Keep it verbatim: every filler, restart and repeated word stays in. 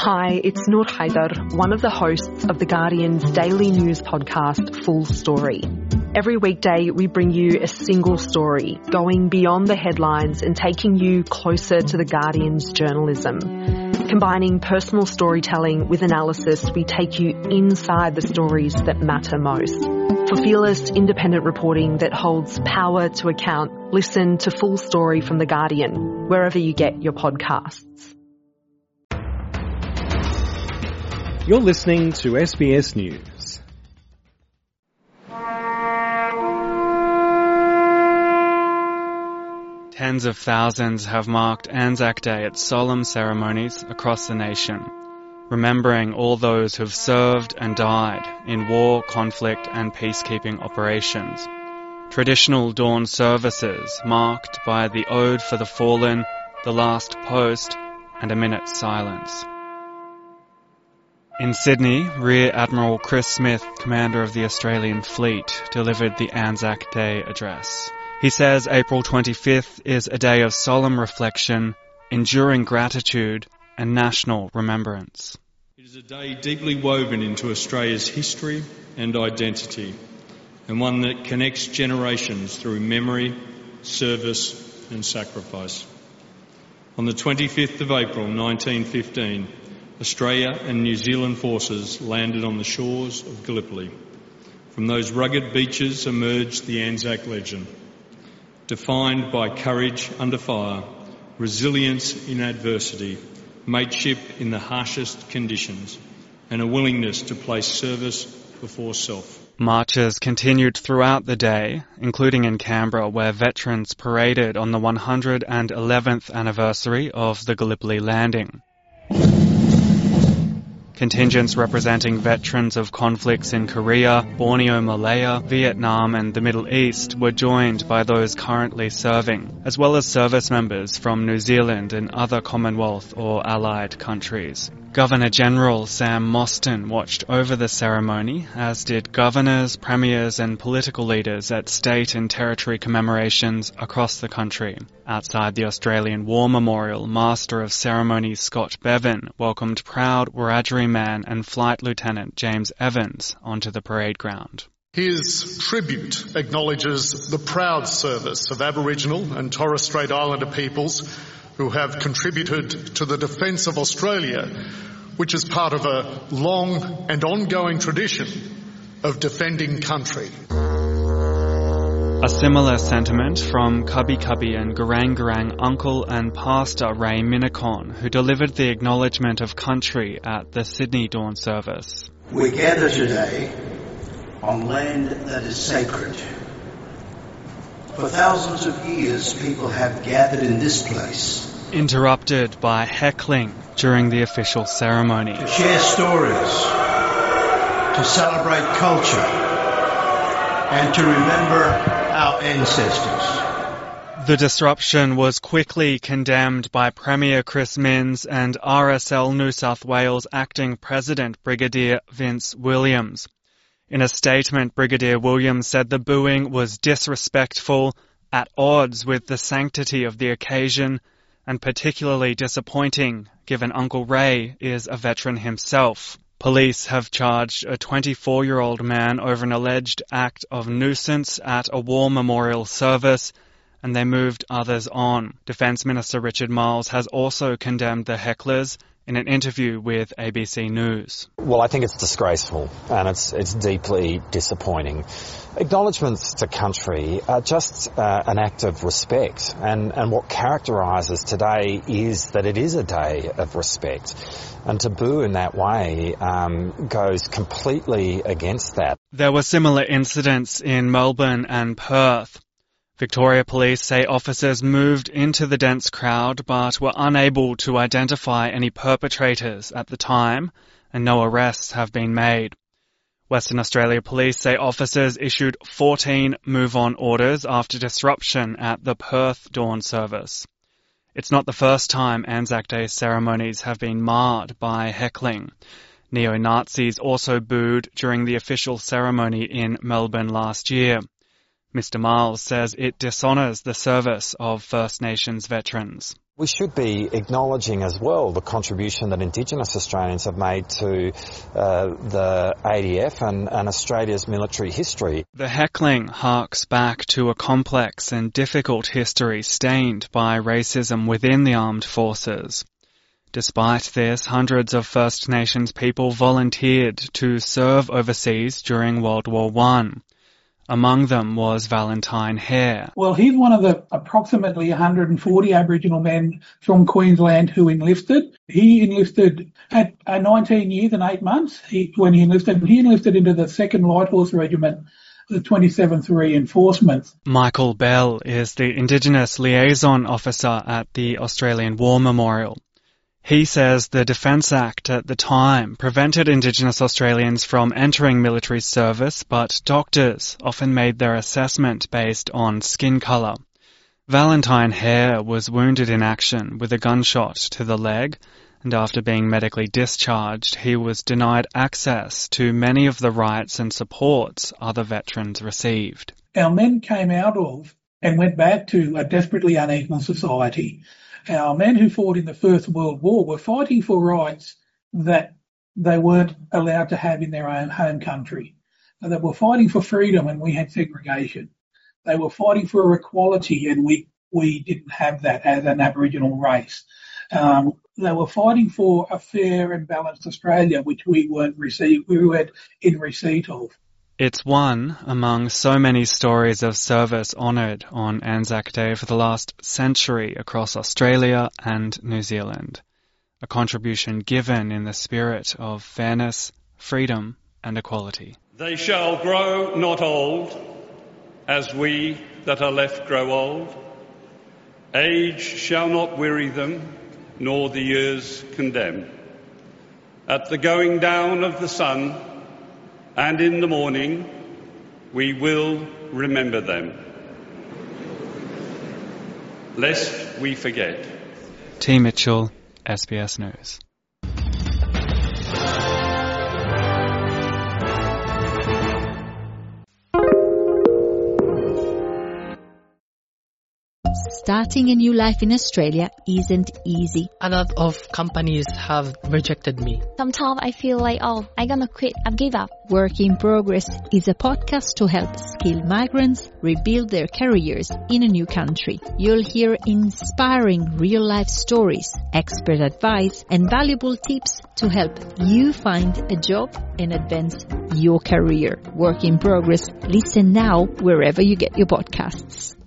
Hi, it's Noor Haider, one of the hosts of The Guardian's daily news podcast, Full Story. Every weekday, we bring you a single story, going beyond the headlines and taking you closer to The Guardian's journalism. Combining personal storytelling with analysis, we take you inside the stories that matter most. For fearless, independent reporting that holds power to account, listen to Full Story from The Guardian, wherever you get your podcasts. You're listening to S B S News. Tens of thousands have marked Anzac Day at solemn ceremonies across the nation, remembering all those who've served and died in war, conflict and peacekeeping operations. Traditional dawn services marked by the Ode for the Fallen, the Last Post and a minute's silence. In Sydney, Rear Admiral Chris Smith, commander of the Australian Fleet, delivered the Anzac Day address. He says April twenty-fifth is a day of solemn reflection, enduring gratitude and national remembrance. It is a day deeply woven into Australia's history and identity, and one that connects generations through memory, service and sacrifice. On the twenty-fifth of April nineteen fifteen, Australia and New Zealand forces landed on the shores of Gallipoli. From those rugged beaches emerged the Anzac legend, defined by courage under fire, resilience in adversity, mateship in the harshest conditions, and a willingness to place service before self. Marches continued throughout the day, including in Canberra, where veterans paraded on the one hundred eleventh anniversary of the Gallipoli landing. Contingents representing veterans of conflicts in Korea, Borneo, Malaya, Vietnam and the Middle East were joined by those currently serving, as well as service members from New Zealand and other Commonwealth or allied countries. Governor-General Sam Mostyn watched over the ceremony, as did governors, premiers and political leaders at state and territory commemorations across the country. Outside the Australian War Memorial, Master of Ceremonies Scott Bevan welcomed proud Wiradjuri man and Flight Lieutenant James Evans onto the parade ground. His tribute acknowledges the proud service of Aboriginal and Torres Strait Islander peoples who have contributed to the defence of Australia, which is part of a long and ongoing tradition of defending country. A similar sentiment from Kabi Kabi and Garang Garang uncle and pastor Ray Minnicon, who delivered the acknowledgement of country at the Sydney dawn service. We gather today on land that is sacred. For thousands of years, people have gathered in this place. Interrupted by heckling during the official ceremony. To share stories, to celebrate culture, and to remember our ancestors. The disruption was quickly condemned by Premier Chris Minns and R S L New South Wales Acting President Brigadier Vince Williams. In a statement, Brigadier Williams said the booing was disrespectful, at odds with the sanctity of the occasion, and particularly disappointing given Uncle Ray is a veteran himself. Police have charged a twenty-four-year-old man over an alleged act of nuisance at a war memorial service, and they moved others on. Defence Minister Richard Marles has also condemned the hecklers in an interview with A B C News. Well, I think it's disgraceful and it's it's deeply disappointing. Acknowledgements to country are just uh, an act of respect, and, and what characterises today is that it is a day of respect. And to boo in that way um, goes completely against that. There were similar incidents in Melbourne and Perth. Victoria Police say officers moved into the dense crowd but were unable to identify any perpetrators at the time, and no arrests have been made. Western Australia Police say officers issued fourteen move-on orders after disruption at the Perth dawn service. It's not the first time Anzac Day ceremonies have been marred by heckling. Neo-Nazis also booed during the official ceremony in Melbourne last year. Mister Marles says it dishonours the service of First Nations veterans. We should be acknowledging as well the contribution that Indigenous Australians have made to uh, the A D F and, and Australia's military history. The heckling harks back to a complex and difficult history stained by racism within the armed forces. Despite this, hundreds of First Nations people volunteered to serve overseas during World War One. Among them was Valentine Hare. Well, he's one of the approximately one hundred forty Aboriginal men from Queensland who enlisted. He enlisted at uh, nineteen years and eight months he, when he enlisted. He enlisted into the second Light Horse Regiment, the twenty-seventh Reinforcement. Michael Bell is the Indigenous Liaison Officer at the Australian War Memorial. He says the Defence Act at the time prevented Indigenous Australians from entering military service, but doctors often made their assessment based on skin colour. Valentine Hare was wounded in action with a gunshot to the leg, and after being medically discharged, he was denied access to many of the rights and supports other veterans received. Our men came out of and went back to a desperately unequal society. Our men who fought in the First World War were fighting for rights that they weren't allowed to have in their own home country. They were fighting for freedom and we had segregation. They were fighting for equality and we, we didn't have that as an Aboriginal race. Um, they were fighting for a fair and balanced Australia, which we weren't received, we weren't in receipt of. It's one among so many stories of service honoured on Anzac Day for the last century across Australia and New Zealand. A contribution given in the spirit of fairness, freedom and equality. They shall grow not old, as we that are left grow old. Age shall not weary them, nor the years condemn. At the going down of the sun, and in the morning, we will remember them, lest we forget. T. Mitchell, S B S News. Starting a new life in Australia isn't easy. A lot of companies have rejected me. Sometimes I feel like, oh, I'm gonna quit, I've give up. Work in Progress is a podcast to help skilled migrants rebuild their careers in a new country. You'll hear inspiring real-life stories, expert advice, and valuable tips to help you find a job and advance your career. Work in Progress. Listen now wherever you get your podcasts.